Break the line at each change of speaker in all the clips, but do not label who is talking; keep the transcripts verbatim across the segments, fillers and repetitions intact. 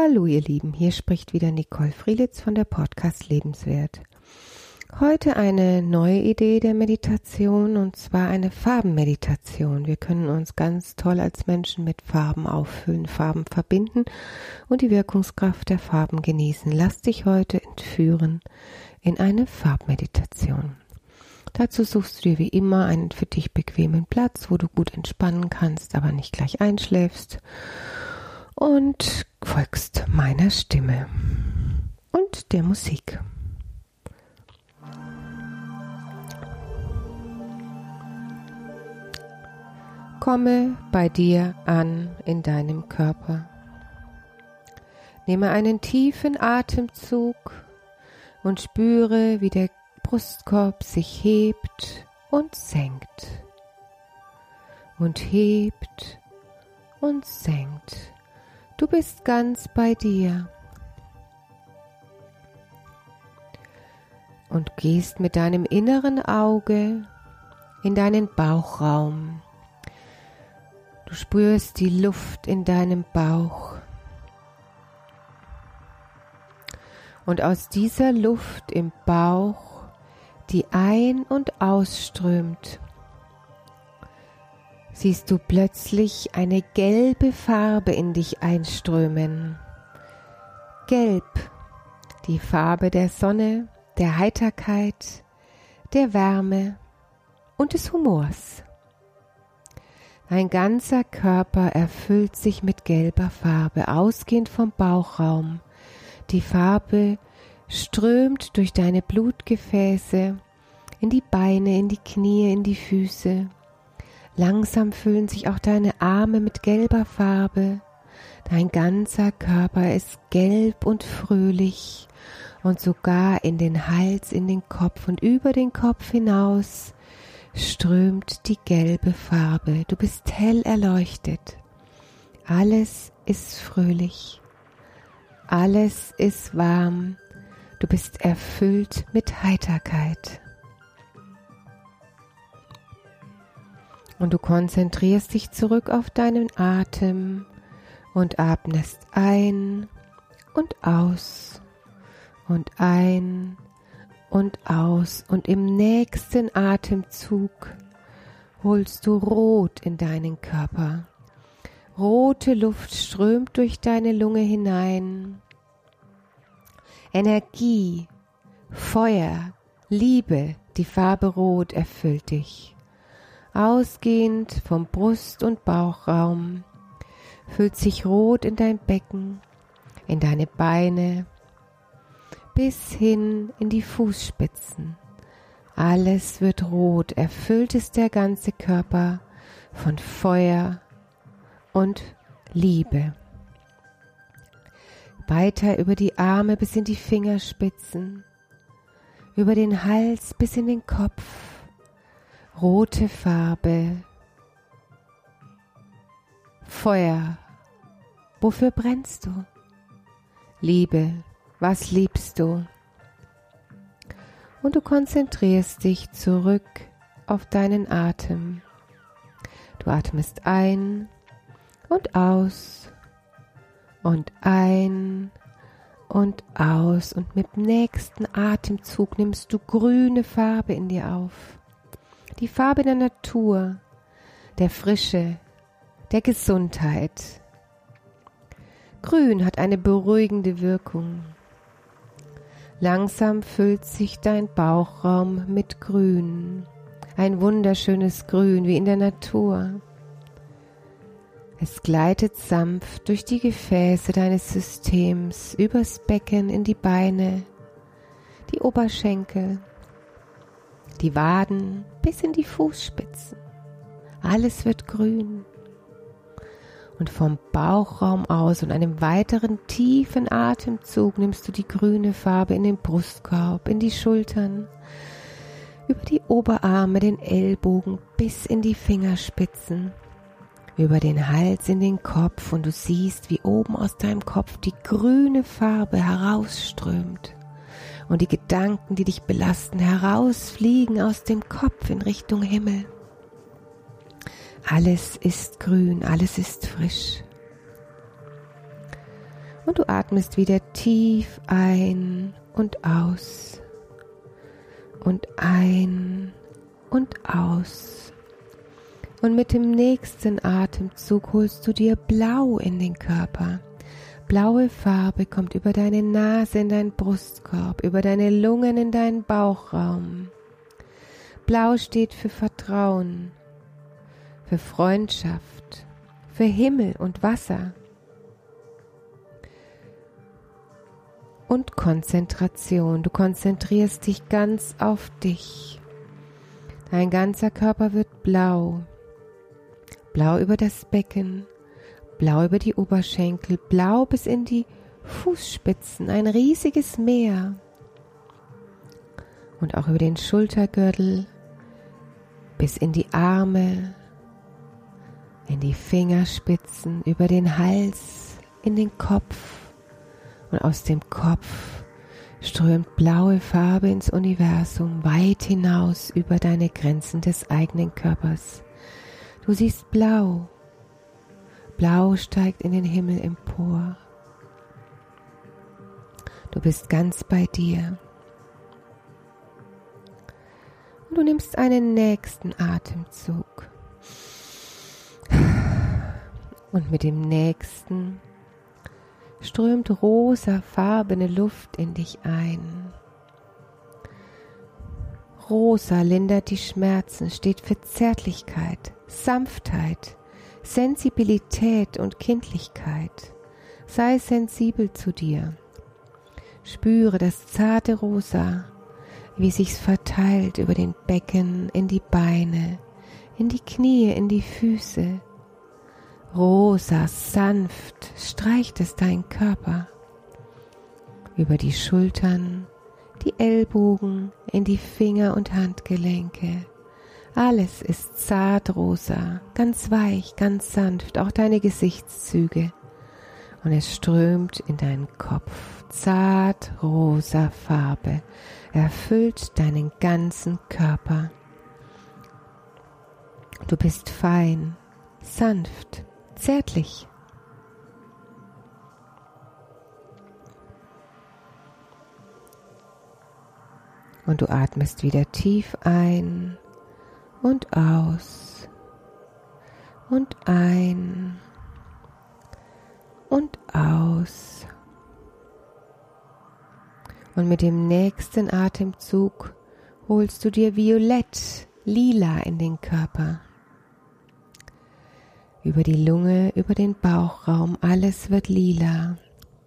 Hallo ihr Lieben, hier spricht wieder Nicole Frielitz von der Podcast Lebenswert. Heute eine neue Idee der Meditation und zwar eine Farbenmeditation. Wir können uns ganz toll als Menschen mit Farben auffüllen, Farben verbinden und die Wirkungskraft der Farben genießen. Lass dich heute entführen in eine Farbmeditation. Dazu suchst du dir wie immer einen für dich bequemen Platz, wo du gut entspannen kannst, aber nicht gleich einschläfst. Und folgst meiner Stimme und der Musik. Komme bei dir an in deinem Körper. Nehme einen tiefen Atemzug und spüre, wie der Brustkorb sich hebt und senkt und hebt und senkt. Du bist ganz bei dir und gehst mit deinem inneren Auge in deinen Bauchraum. Du spürst die Luft in deinem Bauch und aus dieser Luft im Bauch, die ein- und ausströmt, siehst du plötzlich eine gelbe Farbe in dich einströmen. Gelb, die Farbe der Sonne, der Heiterkeit, der Wärme und des Humors. Dein ganzer Körper erfüllt sich mit gelber Farbe, ausgehend vom Bauchraum. Die Farbe strömt durch deine Blutgefäße in die Beine, in die Knie, in die Füße. Langsam füllen sich auch deine Arme mit gelber Farbe. Dein ganzer Körper ist gelb und fröhlich und sogar in den Hals, in den Kopf und über den Kopf hinaus strömt die gelbe Farbe. Du bist hell erleuchtet. Alles ist fröhlich. Alles ist warm. Du bist erfüllt mit Heiterkeit. Und du konzentrierst dich zurück auf deinen Atem und atmest ein und aus und ein und aus. Und im nächsten Atemzug holst du Rot in deinen Körper. Rote Luft strömt durch deine Lunge hinein. Energie, Feuer, Liebe, die Farbe Rot erfüllt dich. Ausgehend vom Brust- und Bauchraum füllt sich Rot in dein Becken, in deine Beine, bis hin in die Fußspitzen. Alles wird rot, erfüllt ist der ganze Körper von Feuer und Liebe. Weiter über die Arme bis in die Fingerspitzen, über den Hals bis in den Kopf. Rote Farbe, Feuer, wofür brennst du? Liebe, was liebst du? Und du konzentrierst dich zurück auf deinen Atem. Du atmest ein und aus und ein und aus und mit dem nächsten Atemzug nimmst du grüne Farbe in dir auf. Die Farbe der Natur, der Frische, der Gesundheit. Grün hat eine beruhigende Wirkung. Langsam füllt sich dein Bauchraum mit Grün. Ein wunderschönes Grün wie in der Natur. Es gleitet sanft durch die Gefäße deines Systems, übers Becken in die Beine, die Oberschenkel, die Waden bis in die Fußspitzen. Alles wird grün. Und vom Bauchraum aus und einem weiteren tiefen Atemzug nimmst du die grüne Farbe in den Brustkorb, in die Schultern, über die Oberarme, den Ellbogen bis in die Fingerspitzen, über den Hals in den Kopf und du siehst, wie oben aus deinem Kopf die grüne Farbe herausströmt. Und die Gedanken, die dich belasten, herausfliegen aus dem Kopf in Richtung Himmel. Alles ist grün, alles ist frisch. Und du atmest wieder tief ein und aus. Und ein und aus. Und mit dem nächsten Atemzug holst du dir Blau in den Körper. Blaue Farbe kommt über deine Nase in deinen Brustkorb, über deine Lungen in deinen Bauchraum. Blau steht für Vertrauen, für Freundschaft, für Himmel und Wasser. Und Konzentration. Du konzentrierst dich ganz auf dich. Dein ganzer Körper wird blau. Blau über das Becken, blau über die Oberschenkel, blau bis in die Fußspitzen, ein riesiges Meer. Und auch über den Schultergürtel, bis in die Arme, in die Fingerspitzen, über den Hals, in den Kopf. Und aus dem Kopf strömt blaue Farbe ins Universum, weit hinaus über deine Grenzen des eigenen Körpers. Du siehst blau. Blau steigt in den Himmel empor. Du bist ganz bei dir. Und du nimmst einen nächsten Atemzug. Und mit dem nächsten strömt rosafarbene Luft in dich ein. Rosa lindert die Schmerzen, steht für Zärtlichkeit, Sanftheit, Sensibilität und Kindlichkeit. Sei sensibel zu dir. Spüre das zarte Rosa, wie sich's verteilt über den Becken, in die Beine, in die Knie, in die Füße. Rosa, sanft streicht es deinen Körper über die Schultern, die Ellbogen, in die Finger und Handgelenke. Alles ist zart rosa, ganz weich, ganz sanft, auch deine Gesichtszüge. Und es strömt in deinen Kopf. Zart rosa Farbe erfüllt deinen ganzen Körper. Du bist fein, sanft, zärtlich. Und du atmest wieder tief ein und aus und ein und aus. Und mit dem nächsten Atemzug holst du dir Violett, Lila in den Körper. Über die Lunge, über den Bauchraum, alles wird lila.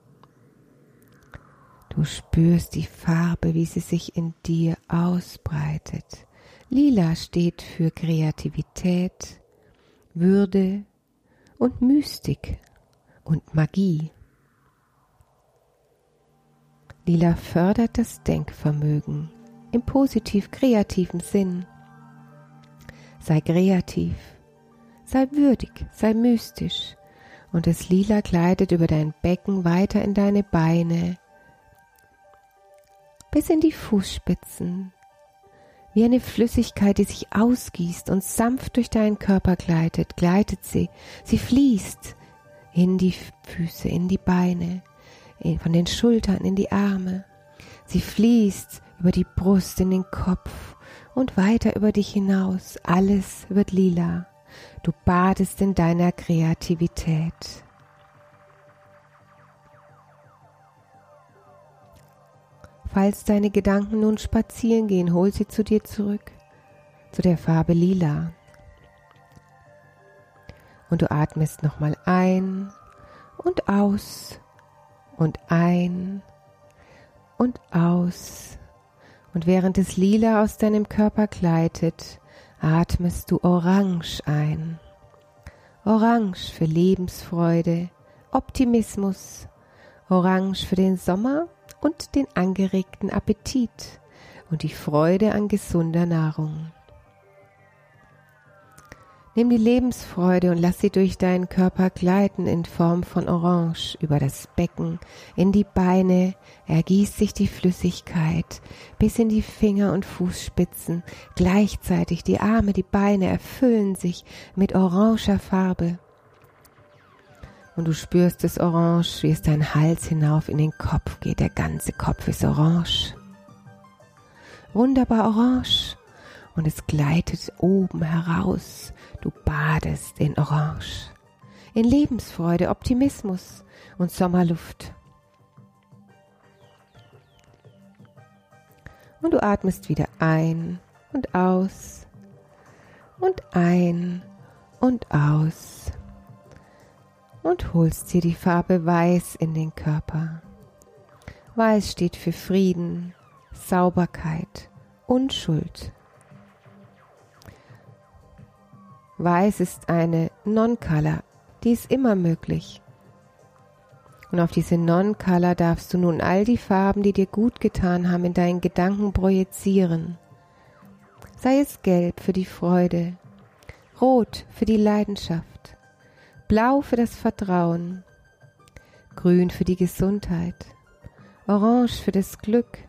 Du spürst die Farbe, wie sie sich in dir ausbreitet. Lila steht für Kreativität, Würde und Mystik und Magie. Lila fördert das Denkvermögen im positiv-kreativen Sinn. Sei kreativ, sei würdig, sei mystisch und das Lila gleitet über dein Becken weiter in deine Beine, bis in die Fußspitzen, wie eine Flüssigkeit, die sich ausgießt und sanft durch deinen Körper gleitet, gleitet sie, sie fließt in die Füße, in die Beine, von den Schultern in die Arme. Sie fließt über die Brust in den Kopf und weiter über dich hinaus. Alles wird lila. Du badest in deiner Kreativität. Falls deine Gedanken nun spazieren gehen, hol sie zu dir zurück, zu der Farbe lila. Und du atmest nochmal ein und aus und ein und aus. Und während das Lila aus deinem Körper gleitet, atmest du Orange ein. Orange für Lebensfreude, Optimismus, Orange für den Sommer und den angeregten Appetit und die Freude an gesunder Nahrung. Nimm die Lebensfreude und lass sie durch deinen Körper gleiten in Form von Orange über das Becken, in die Beine, ergießt sich die Flüssigkeit bis in die Finger und Fußspitzen. Gleichzeitig die Arme, die Beine erfüllen sich mit oranger Farbe. Und du spürst das Orange, wie es deinen Hals hinauf in den Kopf geht. Der ganze Kopf ist orange. Wunderbar orange. Und es gleitet oben heraus. Du badest in Orange. In Lebensfreude, Optimismus und Sommerluft. Und du atmest wieder ein und aus. Und ein und aus. Und holst dir die Farbe Weiß in den Körper. Weiß steht für Frieden, Sauberkeit, Unschuld. Weiß ist eine Non-Color, die ist immer möglich. Und auf diese Non-Color darfst du nun all die Farben, die dir gut getan haben, in deinen Gedanken projizieren. Sei es Gelb für die Freude, Rot für die Leidenschaft, Blau für das Vertrauen, Grün für die Gesundheit, Orange für das Glück,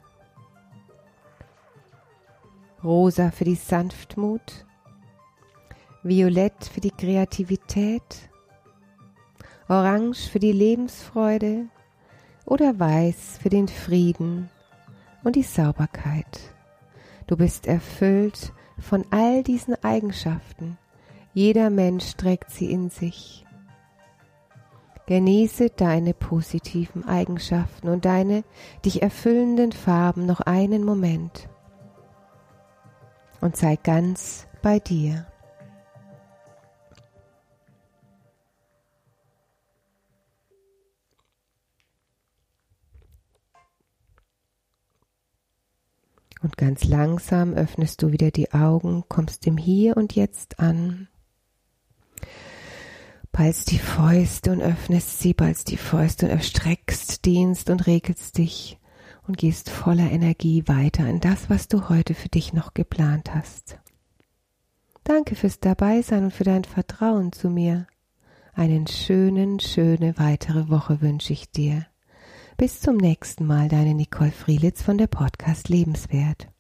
Rosa für die Sanftmut, Violett für die Kreativität, Orange für die Lebensfreude oder Weiß für den Frieden und die Sauberkeit. Du bist erfüllt von all diesen Eigenschaften. Jeder Mensch trägt sie in sich. Genieße deine positiven Eigenschaften und deine dich erfüllenden Farben noch einen Moment und sei ganz bei dir. Und ganz langsam öffnest du wieder die Augen, kommst im Hier und Jetzt an. Ballst die Fäuste und öffnest sie, ballst die Fäuste und erstreckst, dehnst und regelst dich und gehst voller Energie weiter in das, was du heute für dich noch geplant hast. Danke fürs Dabeisein und für dein Vertrauen zu mir. Einen schönen, schöne weitere Woche wünsche ich dir. Bis zum nächsten Mal, deine Nicole Frielitz von der Podcast Lebenswert.